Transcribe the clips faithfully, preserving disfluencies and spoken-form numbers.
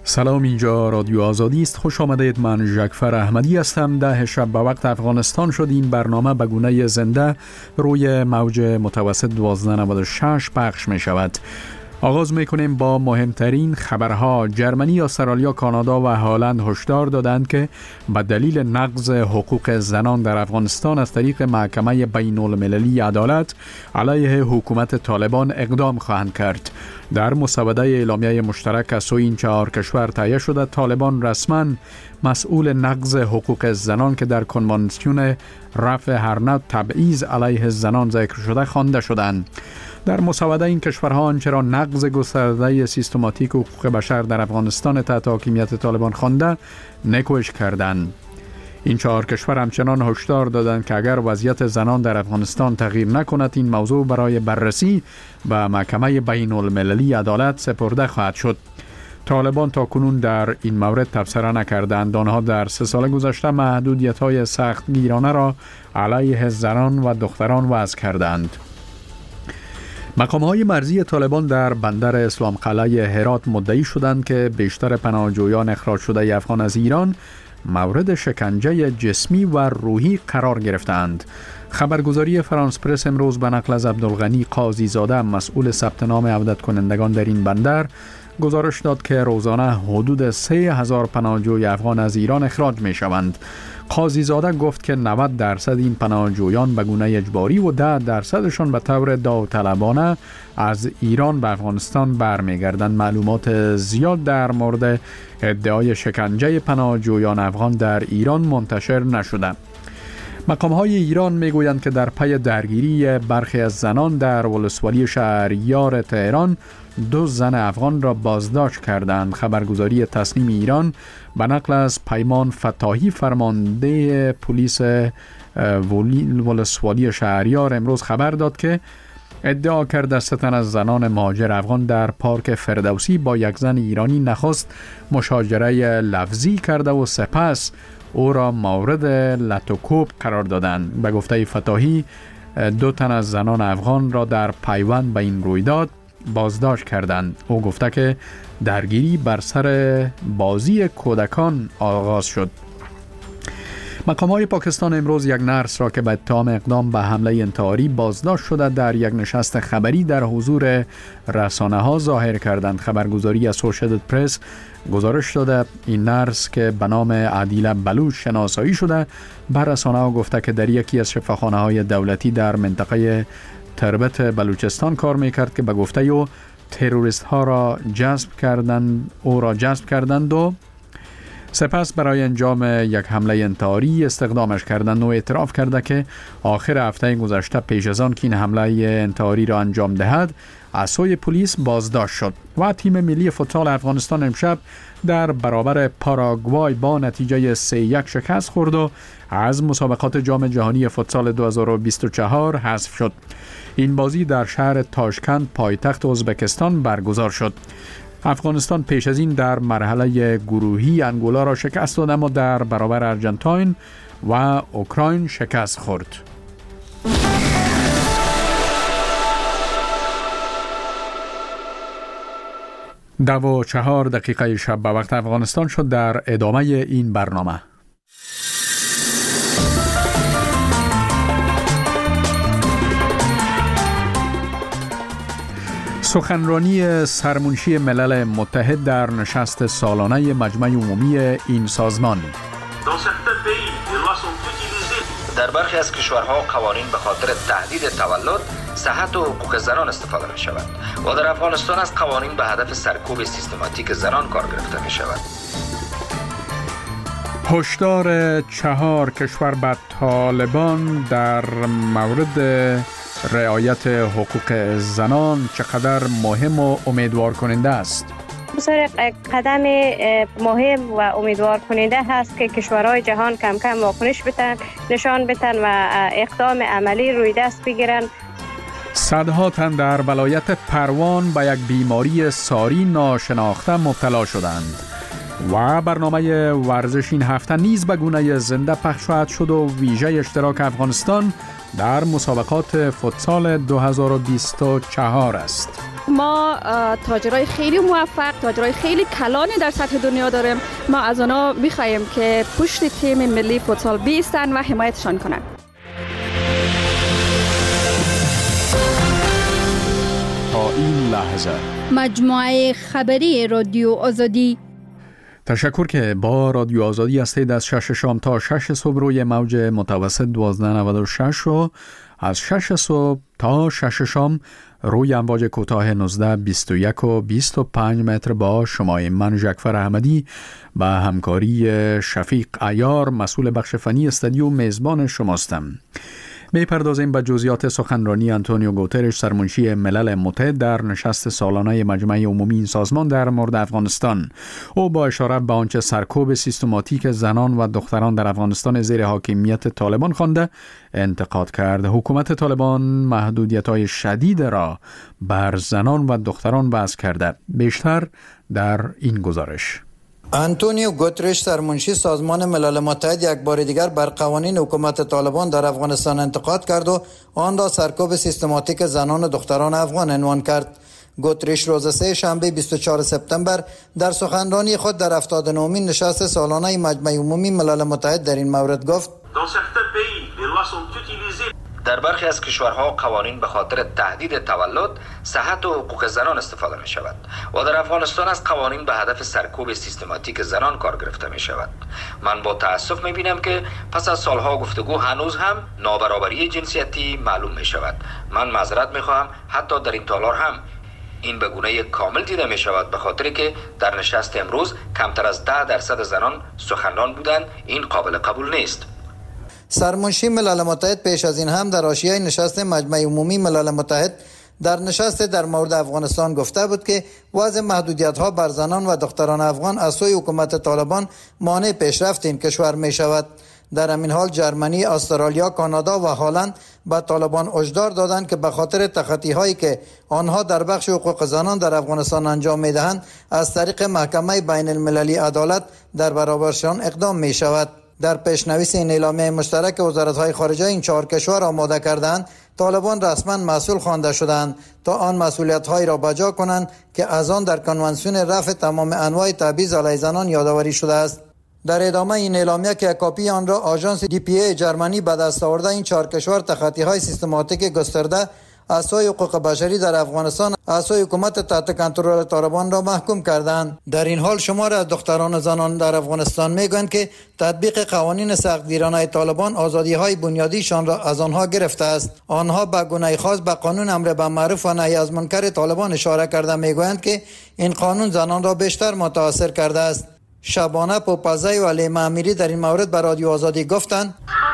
سلام، اینجا رادیو آزادی است. خوش آمدید. من ژکفر احمدی هستم. ده شب به وقت افغانستان شد. این برنامه به گونه زنده روی موج متوسط دوازده نود و شش پخش می شود. آغاز می کنیم با مهمترین خبرها. جرمنی، استرالیا، کانادا و هلند هشدار دادند که به دلیل نقض حقوق زنان در افغانستان از طریق محکمه بین المللی عدالت علیه حکومت طالبان اقدام خواهند کرد. در مسوده اعلامیه مشترک از سوی این چهار کشور تهیه شده، طالبان رسما مسئول نقض حقوق زنان که در کنوانسیون رفع هر نوع تبعیض علیه زنان ذکر شده خوانده شدند. در مسوده این کشورها آنچه را نقض گسترده سیستماتیک حقوق بشر در افغانستان تحت حاکمیت طالبان خوانده نکوش کردند. این چهار کشور همچنان هشدار دادند که اگر وضعیت زنان در افغانستان تغییر نکند، این موضوع برای بررسی به محکمه بین المللی عدالت سپرده خواهد شد. طالبان تا کنون در این مورد تبصره نکردند. آنها در سه سال گذشته محدودیت‌های سخت گیرانه را علیه زنان و دختران وضع کردند. مقام‌های مرزی طالبان در بندر اسلام قلعه هرات مدعی شدند که بیشتر پناهجویان اخراج شده افغان از ایران مورد شکنجه جسمی و روحی قرار گرفتند. خبرگزاری فرانس پرس امروز به نقل از عبدالغنی قاضی زاده، مسئول ثبت نام عودت کنندگان در این بندر، گزارش داد که روزانه حدود سه هزار پناهجوی افغان از ایران اخراج می شوند. قاضی زاده گفت که نود درصد این پناهجویان به گونه اجباری و ده درصدشان به طور داوطلبانه از ایران به افغانستان برمیگردند. معلومات زیاد در مورد ادعای شکنجه پناهجویان افغان در ایران منتشر نشده. مقام‌های ایران میگویند که در پی درگیری برخی از زنان در ولسوالی شهریار تهران دو زن افغان را بازداشت کردند. خبرگزاری تصنیم ایران به نقل از پیمان فتاحی، فرمانده پلیس ولسوالی شهریار، امروز خبر داد که ادعا کرده سه تن از زنان مهاجر افغان در پارک فردوسی با یک زن ایرانی نخست مشاجره لفظی کرده و سپس او را مورد لطوکوب قرار دادند. به گفته فتاحی، دو تن از زنان افغان را در پیوند به این رویداد بازداشت کردند. او گفته که درگیری بر سر بازی کودکان آغاز شد. مقام‌های پاکستان امروز یک نرس را که به اتهام اقدام به حمله انتحاری بازداشت شده در یک نشست خبری در حضور رسانه‌ها ظاهر کردند. خبرگزاری اسوشییتد پرس گزارش داده این نرس که به نام عادله بلوچ شناسایی شده به رسانه‌ها گفته که در یکی از شفاخانه‌های دولتی در منطقه تربت بلوچستان کار میکرد که به گفته او تروریست ها را جذب کردند او را جذب کردند و سپس برای انجام یک حمله انتحاری استخدامش کردند. و اعتراف کرده که آخر هفته گذشته پیش از آن که این حمله انتحاری را انجام دهد از سوی پلیس بازداشت شد. و تیم ملی فوتبال افغانستان امشب در برابر پاراگوای با نتیجه سه یک شکست خورد و از مسابقات جام جهانی فوتسال دو هزار و بیست و چهار حذف شد. این بازی در شهر تاشکند پایتخت ازبکستان برگزار شد. افغانستان پیش از این در مرحله گروهی انگولا را شکست داد، اما در برابر ارژانتین و اوکراین شکست خورد. دو و چهار دقیقه شب به وقت افغانستان شد. در ادامه این برنامه سخنرانی سرمنشی ملل متحد در نشست سالانه مجمع عمومی این سازمان. در برخی از کشورها قوانین به خاطر تهدید تولد، صحت و حقوق زنان استفاده می شود و در افغانستان از قوانین به هدف سرکوب سیستماتیک زنان کار گرفته می شود. هشدار چهار کشور به طالبان در مورد رعایت حقوق زنان چقدر مهم و امیدوار کننده است؟ بسیار قدم مهم و امیدوار کننده هست که کشورهای جهان کم کم واکنش بتن، نشان بتن و اقدام عملی روی دست بگیرن. صدها تن در ولایت پروان به یک بیماری ساری ناشناخته مبتلا شدند و برنامه ورزش این هفته نیز به گونه زنده پخش خواهد شد و ویژه اشتراک افغانستان در مسابقات فوتسال دو هزار و بیست و چهار است. ما تاجرای خیلی موفق، تاجرای خیلی کلانی در سطح دنیا داریم. ما از اونا می‌خوایم که پشت تیم ملی فوتسال بیستن و حمایتشان کنن. تا این لحظه مجموعه خبری رادیو آزادی. تشکر که با رادیو آزادی هستید. از شش شام تا شش صبح روی موج متوسط دوازده نود و شش و از شش صبح تا شش شام روی امواج کوتاه نوزده بیست و یک و بیست و پنج متر با شما. من جعفر احمدی با همکاری شفیق عیار مسئول بخش فنی استودیو میزبان شماستم. می‌پردازیم به جزئیات سخنرانی آنتونیو گوترش سرمنشی ملل متحد در نشست سالانه مجمع عمومی این سازمان در مورد افغانستان. او با اشاره به آنچه سرکوب سیستماتیک زنان و دختران در افغانستان زیر حاکمیت طالبان خوانده انتقاد کرد. حکومت طالبان محدودیت‌های شدید را بر زنان و دختران وضع کرده. بیشتر در این گزارش. آنتونیو گوترش سرمنشی سازمان ملل متحد یک بار دیگر بر قوانین حکومت طالبان در افغانستان انتقاد کرد و آن را سرکوب سیستماتیک زنان و دختران افغان عنوان کرد. گوترش روز سه شنبه بیست و چهارم سپتامبر در سخنرانی خود در هفتاد و نهمین نشست سالانه مجمع عمومی ملل متحد در این مورد گفت: در برخی از کشورها قوانین به خاطر تهدید تولد، صحت و حقوق زنان استفاده می شود و در افغانستان از قوانین به هدف سرکوب سیستماتیک زنان کار گرفته می شود. من با تأسف می بینم که پس از سالها گفتگو هنوز هم نابرابری جنسیتی معلوم می شود. من معذرت می خواهم، حتی در این تالار هم این به گونه کامل دیده می شود، به خاطر که در نشست امروز کمتر از ده درصد زنان سخنران بودند. این قابل قبول نیست. سرمنشی ملل متحد پیش از این هم در حاشیه نشست مجمع عمومی ملل متحد در نشست در مورد افغانستان گفته بود که وضع محدودیت‌ها بر زنان و دختران افغان از سوی حکومت طالبان مانع پیشرفت این کشور می شود. در همین حال جرمنی، استرالیا، کانادا و هلند به طالبان هشدار دادند که به خاطر تخطی‌هایی که آنها در بخش حقوق زنان در افغانستان انجام می‌دهند از طریق محکمه بین المللی عدالت در برابرشان اقدام می شود. در پیشنویس این اعلامیه مشترک وزارت‌های خارجه این چهار کشور آماده کردند طالبان رسما مسئول خوانده شدند تا آن مسئولیت‌هایی را بجا کنند که از آن در کنوانسیون رفع تمام انواع تبعیض علیه زنان یادآوری شده است. در ادامه این اعلامیه که کاپی آن را آژانس دی پی ای جرمنی به دست آورده، این چهار کشور تخطی‌های سیستماتیک گسترده از سوی حقوق بشری در افغانستان از سوی حکومت تحت کنترل طالبان را محکوم کردند. در این حال شمار از دختران و زنان در افغانستان میگویند که تطبیق قوانین سختگیرانه طالبان آزادی‌های بنیادیشان را از آنها گرفته است. آنها به گونه خاص به قانون امر بالمعروف و نهی از منکر طالبان اشاره کرده میگویند که این قانون زنان را بیشتر متاثر کرده است. شبانه پوپزی و علی امیری در این مورد به رادیو آزادی گفتند: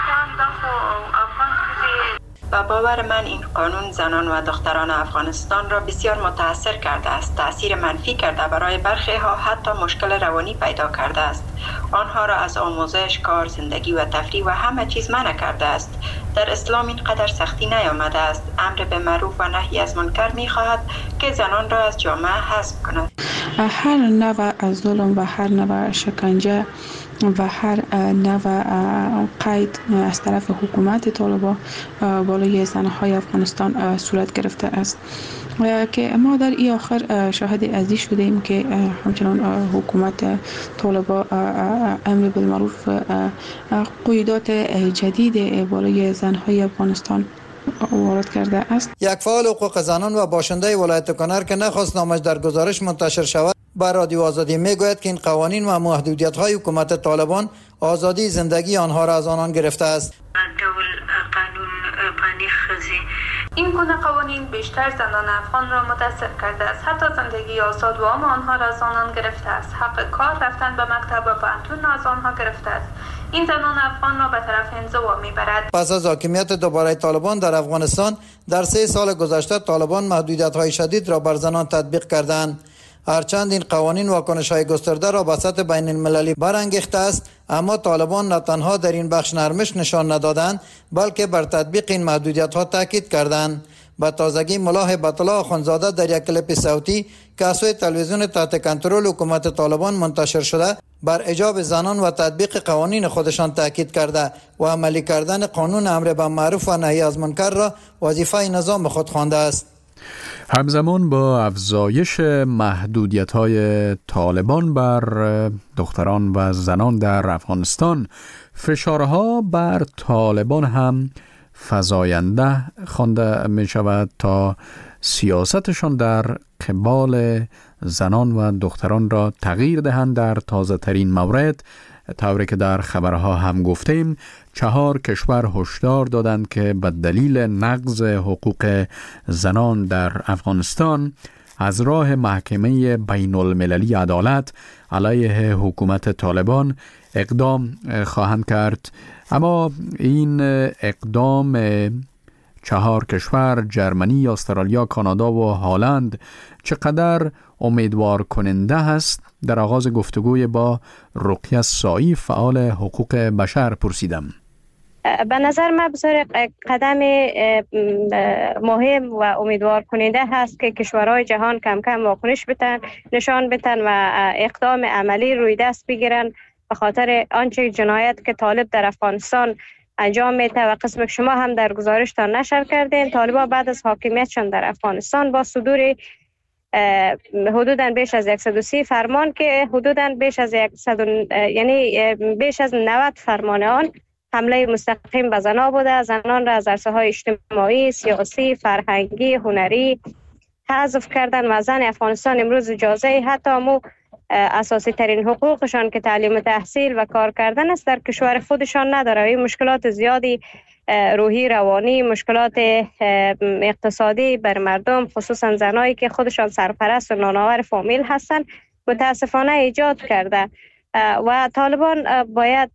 با باور من این قانون زنان و دختران افغانستان را بسیار متاثر کرده است. تأثیر منفی کرده، برای برخی ها حتی مشکل روانی پیدا کرده است. آنها را از آموزش، کار، زندگی و تفریح و همه چیز منع کرده است. در اسلام اینقدر سختی نیامده است. امر به معروف و نهی از منکر می خواهد که زنان را از جامعه حذف کند. هر نوع ظلم و هر نوع شکنجه و هر نوع قید از طرف حکومت طالبان بالای زنهای افغانستان صورت گرفته است که ما در این آخر شاهد ازی شدیم که همچنان حکومت طالبان امر بالمعروف قیودات جدید بالای زنهای افغانستان وارد کرده است. یک فعال حقوق زنان و باشنده ولایت کنر که نخواست نامش در گزارش منتشر شود با رادیو آزادی میگوید که این قوانین و محدودیت‌های حکومت طالبان آزادی زندگی آنها را از آنان گرفته است. این گونه قوانین بیشتر زنان افغان را متاثر کرده است. حتی زندگی آزاد و عام آنها را از آنان گرفته است. حق کار، رفتن به مکتب و پانتون از آنها گرفته است. این زنان افغان را به طرف انزوا میبرد. پس از حاکمیت دوباره طالبان در افغانستان در سه سال گذشته طالبان محدودیت‌های شدید را بر زنان تطبیق کردند. هرچند این قوانین واکنش‌های گسترده را به سطح بین المللی برانگیخته است، اما طالبان نه تنها در این بخش نرمش نشان ندادند بلکه بر تطبیق این محدودیت‌ها تاکید کردند. به تازگی ملا هیبت الله آخوندزاده در یک کلیپ صوتی که از سوی تلویزیون تحت کنترل حکومت طالبان منتشر شده بر حجاب زنان و تطبیق قوانین خودشان تاکید کرده و عملی کردن قانون امر بالمعروف و نهی از منکر را وظیفه نظام خود خوانده است. همزمان با افزایش محدودیت‌های طالبان بر دختران و زنان در افغانستان، فشارها بر طالبان هم فزاینده خوانده می شود تا سیاستشان در قبال زنان و دختران را تغییر دهند. در تازه ترین مورد، طوری که در خبرها هم گفتیم، چهار کشور هشدار دادند که به دلیل نقض حقوق زنان در افغانستان از راه محکمه بین المللی عدالت علیه حکومت طالبان اقدام خواهند کرد. اما این اقدام چهار کشور، جرمنی، استرالیا، کانادا و هلند، چقدر امیدوار کننده است؟ در آغاز گفتگوی با رقیه سایی، فعال حقوق بشر، پرسیدم. به نظر من بسیار قدم مهم و امیدوار کننده هست که کشورهای جهان کم کم واکنش بتن، نشان بتن و اقدام عملی روی دست بگیرن به خاطر آنچه جنایت که طالب در افغانستان انجام میده. و قسم شما هم در گزارشتان نشر کردین، طالبان بعد از حاکمیتشان در افغانستان با صدور حدوداً بیش از صد و سی فرمان که حدوداً بیش از صد یعنی بیش از نود فرمان آن حمله مستقیم به زنان بوده. زنان را از عرصه‌های اجتماعی، سیاسی، فرهنگی، هنری حذف کردن و زن افغانستان امروز اجازه حتی مو اساسی ترین حقوقشان که تعلیم و تحصیل و کار کردن است در کشور خودشان نداره. این مشکلات زیادی روحی، روانی، مشکلات اقتصادی بر مردم، خصوصا زنایی که خودشان سرپرست و نانآور فامیل هستند، متاسفانه ایجاد کرده و طالبان باید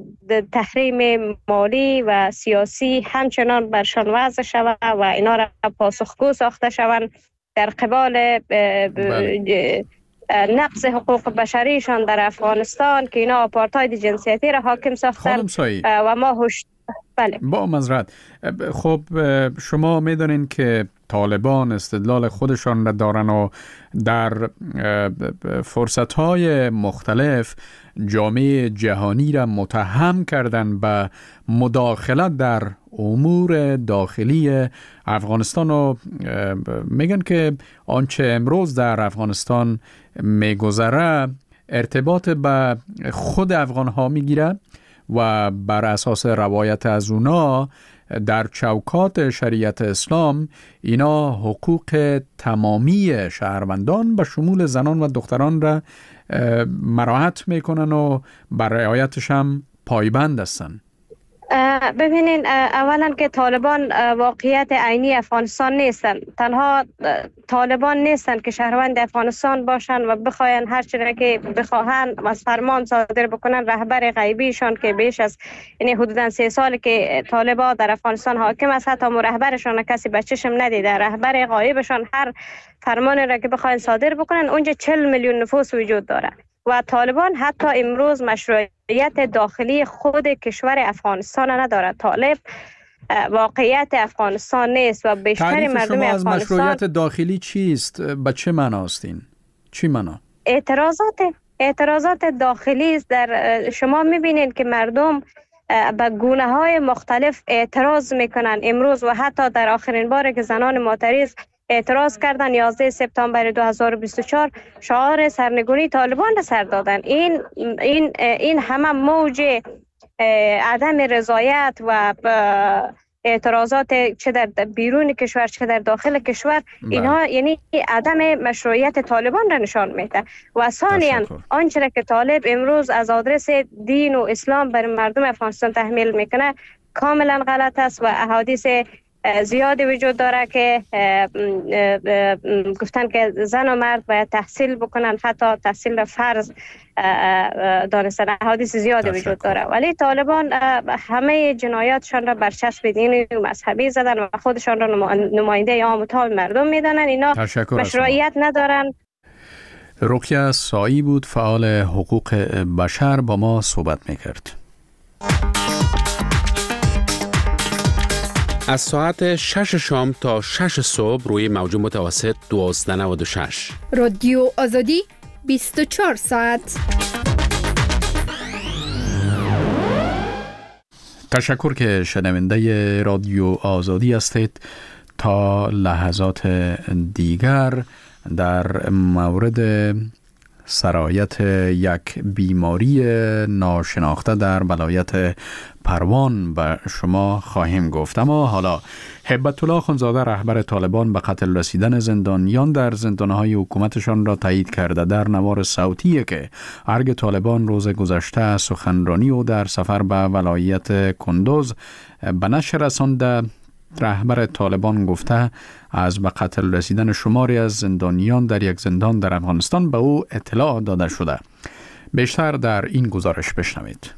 تحریم مالی و سیاسی همچنان برشان وضع شود و اینا را پاسخگو ساخته شوند در قبال نقض حقوق بشریشان در افغانستان که اینا آپارتاید جنسیتی را حاکم ساختن و ما هش... بله. با معذرت، خب شما میدونین که طالبان استدلال خودشان را دارن و در فرصت‌های مختلف جامعه جهانی را متهم کردن به مداخلت در امور داخلی افغانستان و میگن که آنچه امروز در افغانستان میگذره ارتباط به خود افغان‌ها میگیره و بر اساس روایت از اونا در چوکات شریعت اسلام اینا حقوق تمامی شهروندان به شمول زنان و دختران را مراعات میکنن و بر رعایتش هم پایبند هستن. ببینین، اولا که طالبان واقعیت عینی افغانستان نیستن. تنها طالبان نیستن که شهروند افغانستان باشن و بخواین هر چیزی که بخواهن از فرمان صادر بکنن. رهبر غیبیشان که بیش از یعنی حدوداً سه سال که طالبان در افغانستان حاکم است، حتی رهبرشان کسی به چشم ندیده. رهبر غایبشان هر فرمانی را که بخواین صادر بکنن، اونجا چهل میلیون نفوس وجود داره و طالبان حتی امروز مشروعیت داخلی خود کشور افغانستان ندارد. طالب واقعیت افغانستان نیست و بیشتر مردم افغانستان. شما از مشروعیت داخلی چیست؟ به چه معناست این؟ چی معنا؟ اعتراضات اعتراضات داخلی است. در شما میبینید که مردم به گونه های مختلف اعتراض میکنن امروز و حتی در آخرین بار که زنان معترض اعتراض کردن یازده سپتامبر دو هزار و بیست و چهار شعار سرنگونی طالبان را سر دادن. این این این همه موج عدم رضایت و اعتراضات چه در بیرون کشور چه در داخل کشور، اینها یعنی عدم مشروعیت طالبان را نشان میده. و ثانیاً آنچه که طالب امروز از آدرس دین و اسلام بر مردم افغانستان تحمیل میکنه کاملا غلط است و احادیث زیادی وجود داره که گفتن که زن و مرد باید تحصیل بکنن، حتی تحصیل فرض دانستن. احادیث زیادی وجود داره، ولی طالبان همه جنایاتشان را بر چسب دینی و مذهبی زدن و خودشان را نماینده عام و تام مردم میدانن. اینا مشروعیت ندارن. رقیه سایی بود، فعال حقوق بشر، با ما صحبت میکرد. از ساعت شش شام تا شش صبح روی موج متوسط دوازده و نود و شش. رادیو آزادی بیست و چهار ساعت. تشکر که شنونده رادیو آزادی هستید. تا لحظات دیگر در مورد سرایت یک بیماری ناشناخته در ولایت پروان به شما خواهیم گفت. اما حالا هبت الله خانزاده رهبر طالبان به قتل رسیدن زندانیان در زندانهای حکومتشان را تایید کرده. در نوار صوتی که ارگ طالبان روز گذشته سخنرانی او در سفر به ولایت کندوز به نشر رسانده، رهبر طالبان گفته از به قتل رسیدن شماری از زندانیان در یک زندان در افغانستان به او اطلاع داده شده. بیشتر در این گزارش بشنوید.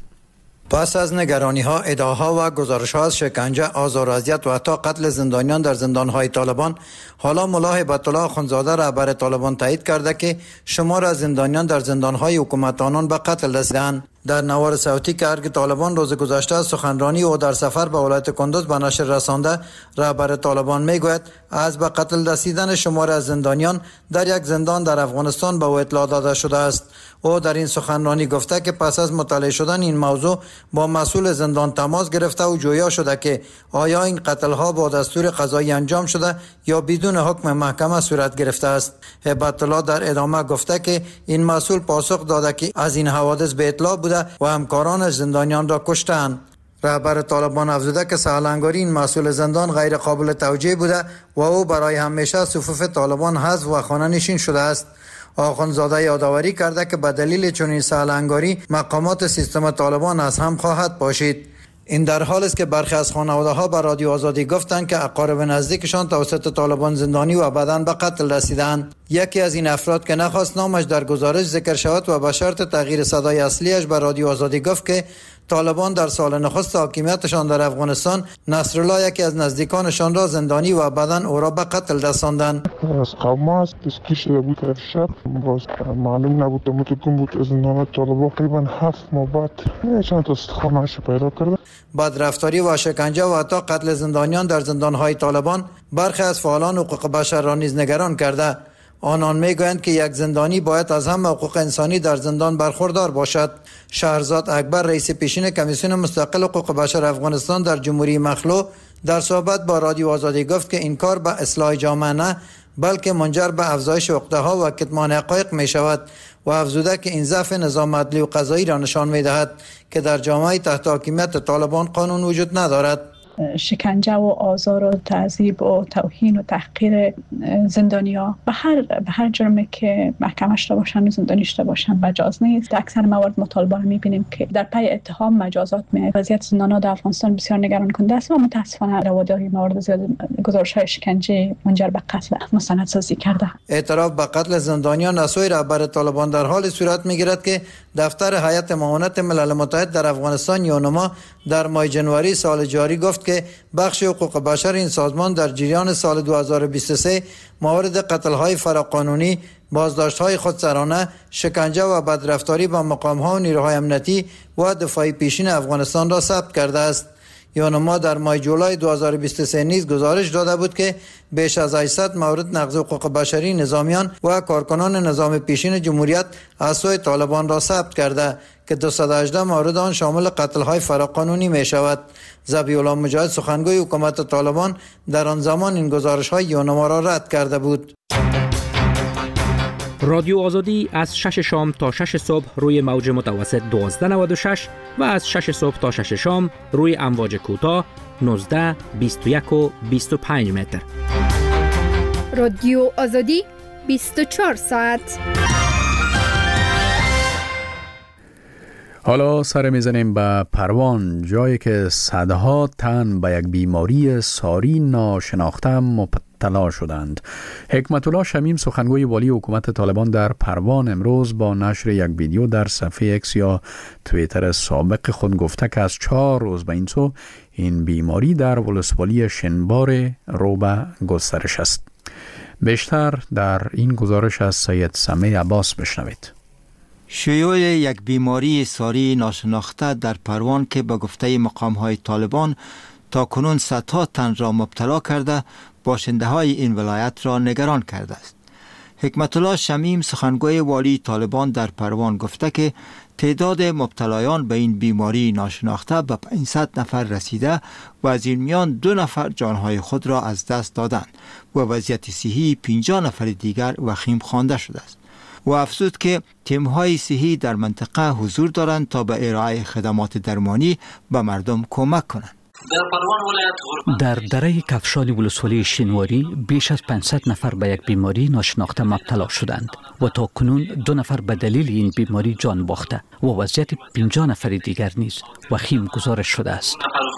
پس از نگرانی ها، ادعاها و گزارش ها از شکنجه، آزار و اذیت و حتی قتل زندانیان در زندان های طالبان، حالا ملا هبت الله خانزاده رهبر طالبان تایید کرده که شمار از زندانیان در زندان های حکومت آنان به قتل رسیدند. در نوار صوتی که ارگ طالبان روز گذشته سخنرانی او در سفر به ولایت کندوز به نشر رسانده، رهبر طالبان میگوید از به قتل رسیدن شمار از زندانیان در یک زندان در افغانستان به او اطلاع داده شده است. او در این سخنرانی گفته که پس از مطالعه شدن این موضوع با مسئول زندان تماس گرفته و جویا شده که آیا این قتل ها با دستور قضایی انجام شده یا بدون حکم محکمه صورت گرفته است. هبت الله در ادامه گفته که این مسئول پاسخ داده که از این حوادث به اطلاع بوده و همکاران زندانیان را کشتند. رهبر طالبان افزوده که سهلنگاری این مسئول زندان غیر قابل توجیه بوده و او برای همیشه صفوف طالبان حذف و خانه نشین شده است. آخوندزاده یادآوری کرده که به دلیل چنین سهلنگاری مقامات سیستم طالبان از هم خواهد پاشید. این در حال است که برخی از خانواده‌ها به رادیو آزادی گفتند که اقارب نزدیکشان توسط طالبان زندانی و بعداً به قتل رسیدند. یکی از این افراد که نخواست نامش در گزارش ذکر شود و به شرط تغییر صدای اصلیش به رادیو آزادی گفت که طالبان در سال نخست حاکمیتشان در افغانستان نصرالله یکی از نزدیکانشان را زندانی و بعداً او را به قتل رساندند. از قوم است دستگیر شده بود در شب، باز معلوم نبود متکم بود از زندان طالبان تقریبا هفت ماه بعد چند تا استخوانش پیدا کرده. بدرفتاری و شکنجه و حتی قتل زندانیان در زندانهای طالبان برخی از فعالان حقوق بشر را نیز نگران کرده. آنان میگویند که یک زندانی باید از همه حقوق انسانی در زندان برخوردار باشد. شهرزاد اکبر رئیس پیشین کمیسیون مستقل حقوق بشر افغانستان در جمهوری مخلوع در صحبت با رادیو آزادی گفت که این کار به اصلاح جامعه نه بلکه منجر به افزایش عقده‌ها و کتمان حقایق می شود و افزوده که این ضعف نظام عدلی و قضایی را نشان می دهد که در جامعه تحت حاکمیت طالبان قانون وجود ندارد. شکنجه و آزار و تعذیب و توهین و تحقیر زندانیا به هر به هر جرمی که محکمش داشته باشن و زندانیش داشته باشن مجاز نیست. در اکثر موارد مطالبه رو می‌بینیم که در پی اتهام مجازات می وضعیت زندان‌ها در افغانستان بسیار نگران کننده است و متاسفانه رواداری موارد زیاد گزارش‌های شکنجه منجر به قتل مستندسازی کرده. اعتراف به قتل زندانیان از سوی رهبر طالبان در حال صورت می‌گیرد که دفتر هیئت معاونت ملل متحد در افغانستان یونما در ماه جنوری سال جاری گفت که بخش حقوق بشر این سازمان در جریان سال دو هزار و بیست و سه موارد قتل‌های فراقانونی، بازداشت‌های خودسرانه، شکنجه و بدرفتاری با مقام‌ها و نیروهای امنیتی و دفاعی پیشین افغانستان را ثبت کرده است. یونما در ماه جولای دو هزار و بیست و سه نیز گزارش داده بود که بیش از هشتصد مورد نقض حقوق بشری نظامیان و کارکنان نظام پیشین جمهوریت از سوی طالبان را ثبت کرده که دویست و هجده مورد آن شامل قتل‌های فراقانونی می شود. ذبیح الله مجاهد سخنگوی حکومت طالبان در آن زمان این گزارش‌های یونما را رد کرده بود. رادیو آزادی از شش شام تا شش صبح روی موج متوسط دوازده و نود و شش و از شش صبح تا شش شام روی امواج کوتاه نوزده، بیست و یک و بیست و پنج متر. رادیو آزادی بیست و چهار ساعت. حالا سر میزنیم به پروان، جایی که صدها تن به یک بیماری ساری ناشناخته مبتلا شدند. حکمت الله شمیم سخنگوی والی حکومت طالبان در پروان امروز با نشر یک ویدیو در صفحه اکس یا توییتر سابق خود گفته که از چهار روز به این سو این بیماری در ولسوالی شنبار رو به گسترش است. بیشتر در این گزارش از سید سمیع عباس بشنوید. شیوع یک بیماری ساری ناشناخته در پروان که به گفته مقام‌های طالبان تا کنون صدها تن را مبتلا کرده باشنده های این ولایت را نگران کرده است. حکمت الله شمیم سخنگوی والی طالبان در پروان گفته که تعداد مبتلایان به این بیماری ناشناخته به پانصد نفر رسیده و از این میان دو نفر جانهای خود را از دست دادند و وضعیت صحی پنجاه نفر دیگر وخیم خوانده شده است. و افزود که تیم‌های صحی در منطقه حضور دارند تا به ارائه خدمات درمانی به مردم کمک کنند. در دره کفشال ولسوالی شینواری بیش از پانصد نفر به یک بیماری ناشناخته مبتلا شدند و تا کنون دو نفر به دلیل این بیماری جان باخته و وضعیت پنجاه نفر دیگر نیز وخیم گزارش شده است.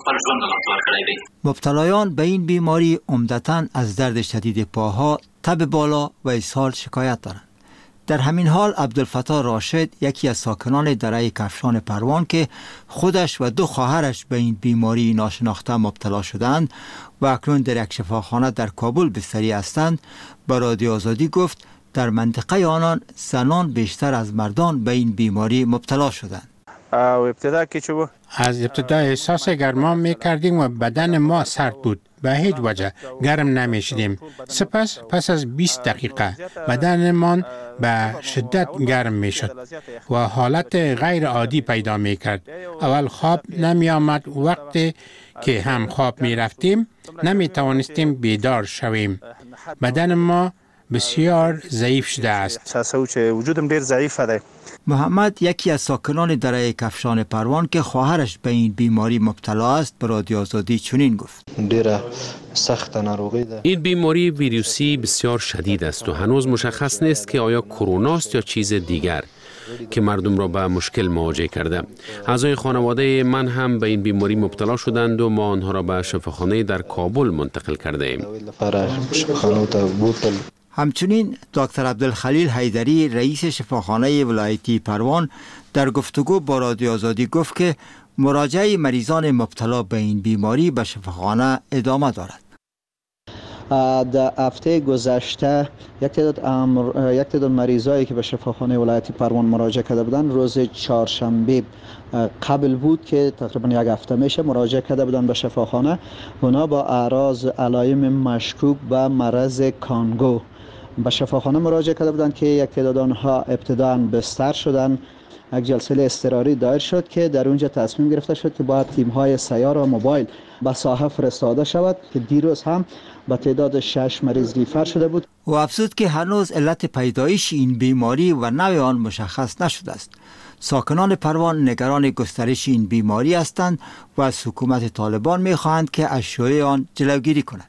مبتلایان به این بیماری عمدتاً از درد شدید پاها، تب بالا و اسهال شکایت دارند. در همین حال عبدالفتاح راشد، یکی از ساکنان دره کفشان پروان که خودش و دو خواهرش به این بیماری ناشناخته مبتلا شدند و اکنون در یک شفاخانه در کابل بستری هستند، به رادیو آزادی گفت در منطقه آنان زنان بیشتر از مردان به این بیماری مبتلا شدند. ابتدا که چه بود؟ از ابتدا احساس گرما می کردیم و بدن ما سرد بود. به هیچ وجه گرم نمی شدیم. سپس پس از بیست دقیقه بدنمان به شدت گرم می شد و حالت غیر عادی پیدا می کرد. اول خواب نمی آمد. وقتی که هم خواب می رفتیم نمی توانستیم بیدار شویم. بدن ما بسیار ضعیف شده است. وجودم ډیر ضعیف ده. محمد، یکی از ساکنان دره کفشان پروان که خواهرش به این بیماری مبتلا است، به رادیو آزادی چنین گفت: ډیره سخت ناروغی ده. این بیماری ویروسی بسیار شدید است و هنوز مشخص نیست که آیا کرونا است یا چیز دیگر که مردم را به مشکل مواجه کرده. اعضای خانواده من هم به این بیماری مبتلا شدند و ما آنها را به شفاخانه در کابل منتقل کرده ایم. همچنین دکتر عبدالخلیل حیدری، رئیس شفاخانه ولایتی پروان، در گفتگو با رادیو آزادی گفت که مراجعه مریضان مبتلا به این بیماری به شفاخانه ادامه دارد. در هفته گذشته یک تعداد امر... یک تعداد مریضایی که به شفاخانه ولایتی پروان مراجعه کرده بودند، روز چهارشنبه قبل بود که تقریبا یک هفته میشه مراجعه کرده بودند به شفاخانه. اونا با اعراض علائم مشکوک به مرض کانگو به شفاخانه مراجعه کرده بودند که یک تعداد آنها ابتداً بستر شدند. یک جلسه اضطراری دایر شد که در اونجا تصمیم گرفته شد که باید تیم‌های سیار و موبایل به ساحه فرستاده شود که دیروز هم به تعداد شش مریض ریفر شده بود. و افزود که هنوز علت پیدایش این بیماری و نوع آن مشخص نشده است. ساکنان پروان نگران گسترش این بیماری هستند و از حکومت طالبان می‌خواهند که از شیوع آن جلوگیری کند.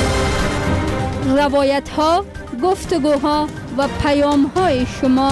روایت‌ها، گفتگوها و پیام‌های شما.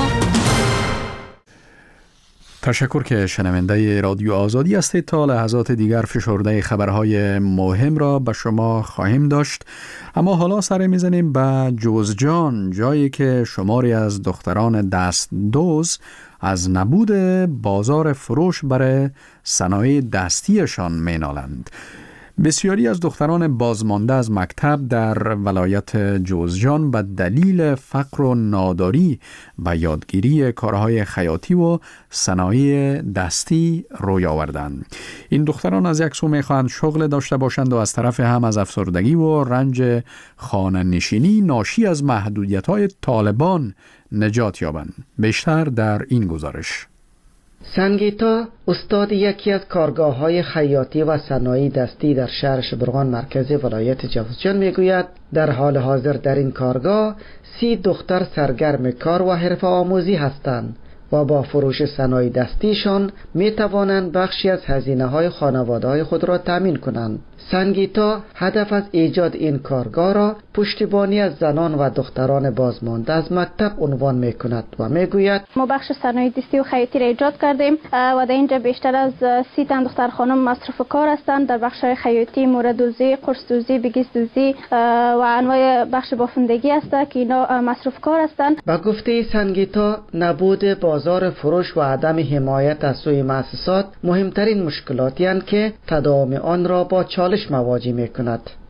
تشکر که شنونده رادیو آزادی هستید. تا لحظات دیگر فشرده خبرهای مهم را به شما خواهیم داشت، اما حالا سر میزنیم به جوزجان، جایی که شماری از دختران دست دوز از نبود بازار فروش برای صنایع دستیشان مینالند. بسیاری از دختران بازمانده از مکتب در ولایت جوزجان به دلیل فقر و ناداری و یادگیری کارهای خیاطی و صنایع دستی روی آوردند. این دختران از یک سو میخواهند شغل داشته باشند و از طرف هم از افسردگی و رنج خانه نشینی ناشی از محدودیت‌های طالبان نجات یابند. بیشتر در این گزارش. سنگیتا، استاد یکی از کارگاه‌های خیاطی و صنایع دستی در شهر شبرغان مرکزی ولایت جوزجان میگوید در حال حاضر در این کارگاه سی دختر سرگرم کار و حرفه آموزی هستند و با فروش صنایع دستیشان می توانند بخشی از هزینه‌های خانواده‌های خود را تامین کنند. سنگیتا هدف از ایجاد این کارگاه را پشتیبانی از زنان و دختران بازمانده از مکتب عنوان می کند و می گوید ما بخش صنایع دستی و خیاطی را ایجاد کردیم و در اینجا بیشتر از سی تن دختر خانم مصرف کار هستند. در بخش خیاطی مورد دوزی، قرص دوزی، بگیس دوزی و انواع بخش بافندگی است که اینا مصرف کار هستند. با گفته سنگیتا، نبود بازار فروش و عدم حمایت از سوی مؤسسات مهمترین مشکلاتی هستند که تداوم آن را با چالش مواجه می کند.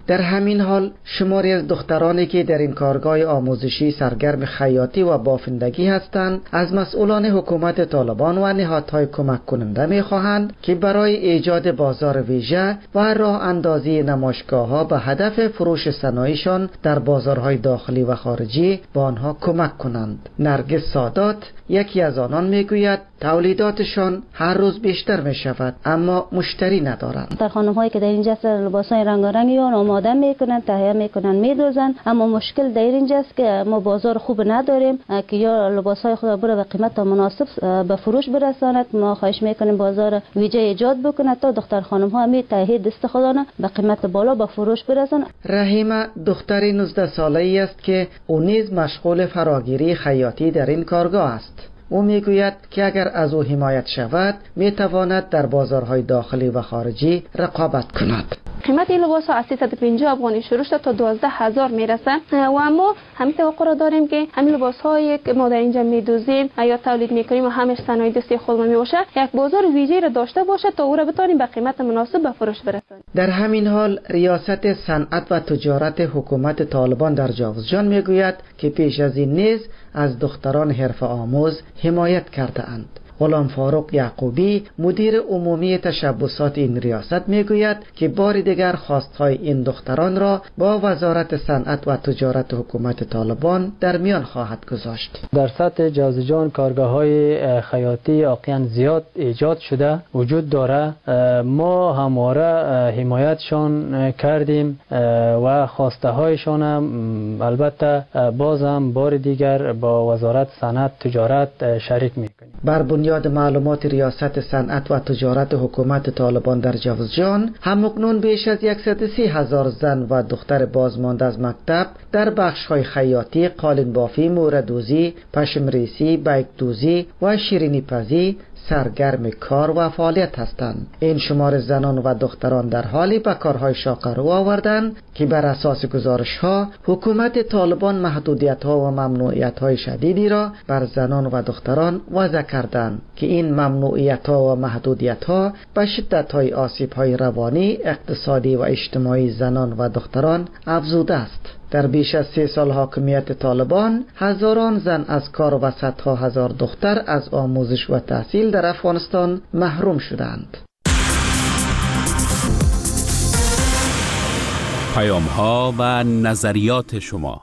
در همین حال شماری از دخترانی که در این کارگاه آموزشی سرگرم خیاطی و بافندگی هستند از مسئولان حکومت طالبان و نهادهای کمک کننده می‌خواهند که برای ایجاد بازار ویژه و راه اندازی نمایشگاه‌ها به هدف فروش صنایعشان در بازارهای داخلی و خارجی به آنها کمک کنند. نرگس سادات یکی از آنان میگوید تولیداتشان هر روز بیشتر می شود اما مشتری ندارند. در خانم‌هایی که در اینجا لباسای رنگارنگی آن آماده میکنن، تهیه میکنن، میدوزن، اما مشکل در اینجاست که ما بازار خوب نداریم که یا لباسای خود بره به قیمت مناسب به فروش برساند. ما خواهش میکنیم بازار ویژه ایجاد بکنه تا دختر خانم‌ها می تهیه دست خودانه به قیمت بالا به فروش برسانند. رحیمه دختری نوزده ساله‌ای است که او نیز مشغول فراگیری خیاطی در این کارگاه است. او میگوید که اگر از او حمایت شود میتواند در بازارهای داخلی و خارجی رقابت کند. قیمت این لباس ها از سیصد و پنجاه افغانی شروع شده تا دوازده هزار میرسه و اما همین توقع را داریم که همین لباس هایی که ما در اینجا میدوزیم یا تولید میکنیم و همش صنایع دستی خودمون میباشه یک بازار ویژه‌ای را داشته باشه تا او را بتونیم به قیمت مناسب به فروش برسانیم. در همین حال ریاست صنعت و تجارت حکومت طالبان در جاوزجان میگوید که پیش از این نیز از دختران حرفه آموز حمایت کرده اند. غلام فاروق یعقوبی مدیر عمومی تشبسات این ریاست میگوید که بار دیگر خواستهای این دختران را با وزارت صنعت و تجارت حکومت طالبان در میان خواهد گذاشت. در سطح جوزجان کارگاه‌های خیاطی واقعا زیاد ایجاد شده وجود داره. ما همواره حمایتشان کردیم و خواسته هایشان هم البته بازم بار دیگر با وزارت صنعت تجارت شریک میکنیم. بر بنیاد معلومات ریاست صنعت و تجارت حکومت طالبان در جوزجان همکنون بیش از صد و سی هزار زن و دختر بازمانده از مکتب در بخش‌های خیاطی، قالین بافی، موردوزی، پشمریسی، بیکدوزی و شیرینی پزی سرگرم کار و فعالیت هستند. این شمار زنان و دختران در حالی به کارهای شاق رو آوردند که بر اساس گزارش‌ها حکومت طالبان محدودیت‌ها و ممنوعیت‌های شدیدی را بر زنان و دختران وضع کردند که این ممنوعیت‌ها و محدودیت‌ها به شدت‌های آسیب‌های روانی، اقتصادی و اجتماعی زنان و دختران افزوده است. در بیش از سه سال حاکمیت طالبان هزاران زن از کار و صدها هزار دختر از آموزش و تحصیل در افغانستان محروم شدند. پیام‌ها و نظریات شما.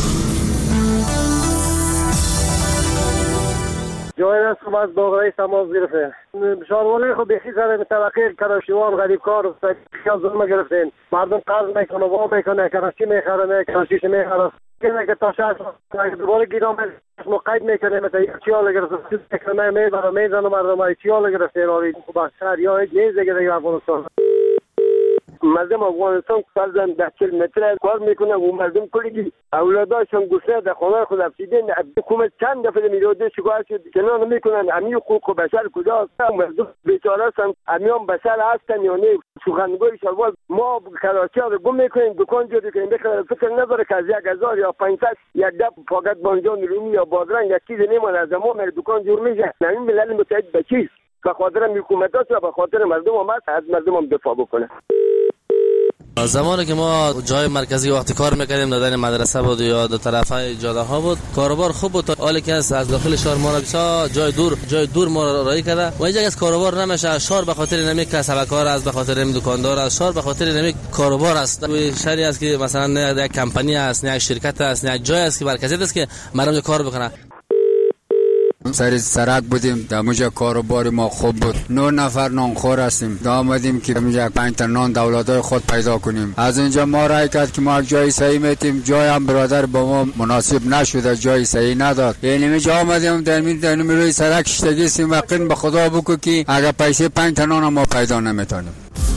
جای رسم از باغرای سماز گرفته شاروانه خب بخی سر طبقه کراشیوان غریب کار و خیال ظلم گرفتین. مردم قرض میکنه و میکنه کراشی میخره کراشیش میخره کنه که تا شهر دوباره گیرام مقید میکنه مثلا یک چیال گرفته میکنه میبره میزنه مردم های چیال گرفته راری خوب از شهر یا هیچ نیز دیگه دیگه افغانستان. مردم افغانستان فرزن ده چل متر کار میکنه و مردم کلی اولاداشون گسته در خانه خود افسیدین. حکومت چند دفعه میراده شکایت شد که نه نمیکنن. امی حقوق بشر کجاست؟ مردم بیچاره هستن. امیان بشر هستن یا نه؟ سخنگوی شلوار ما کراچی ها رو گم میکنیم دکان جوری کنیم بخیر فکر نداره که از یک هزار یا پانصد یک دب فقط بانجان رومی یا بادرنگ یک چیز نمیمونه از ما میره دکان جور میشه. نمی ملل متحد به چیز به خاطر حکومت هست و به خاطر مردم هم هست از مردم هم دفاع بکنه. زمانی که ما جای مرکزی وقتی کار میکردیم دادن مدرسه بود یا دو طرفای جاده ها بود کاروبار خوب بود. حالی که از داخل شهر ما را جای دور جای دور ما رایی کرده و اینجا از کاروبار نمیشه. شهر به خاطر نمی کسب کار است، به خاطر نمی دکاندار است، شهر به خاطر نمی کاروبار است. شهری است که مثلا یک کمپانی است، یک شرکت است، یک جای است که مرکزی است که مردم کار بکنه. سر سرک بودیم در موجه کاروبار ما خوب بود. نه نفر نانخور هستیم. دا آمدیم که موجه پنج تا نان دولادای خود پیدا کنیم. از اینجا ما رای کرد که ما جای صحیح میتیم. جای هم برادر با ما مناسب نشده، جای صحیح نداد. یعنی میجا آمدیم در می در می روی سرک شتگیستیم و قین به خدا بگو که اگر پیسه پنج تا نان ما پیدا نمیتونیم.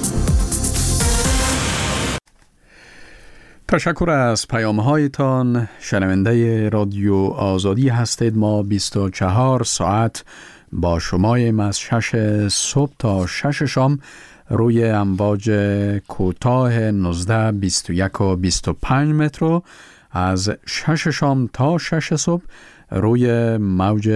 تشکر از پیام‌هایتان. شنونده رادیو آزادی هستید. ما بیست و چهار ساعت با شماییم از شش صبح تا شش شام روی امواج کوتاه نوزده، بیست و یک و بیست و پنج متر، از شش شام تا شش صبح روی موج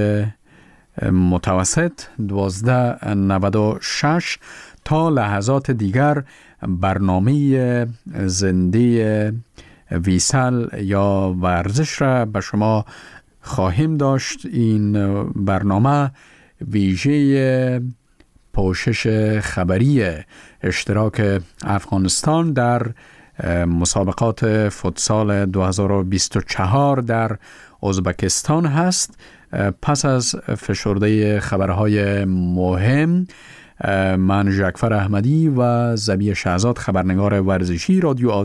متوسط دوازده و نود و شش. تا لحظات دیگر برنامه زنده ویسل یا ورزش را به شما خواهیم داشت. این برنامه ویژه پوشش خبری اشتراک افغانستان در مسابقات فوتسال دو هزار و بیست و چهار در ازبکستان هست. پس از فشرده خبرهای مهم، من ژکفر احمدی و زبی شهزاد خبرنگار ورزشی رادیو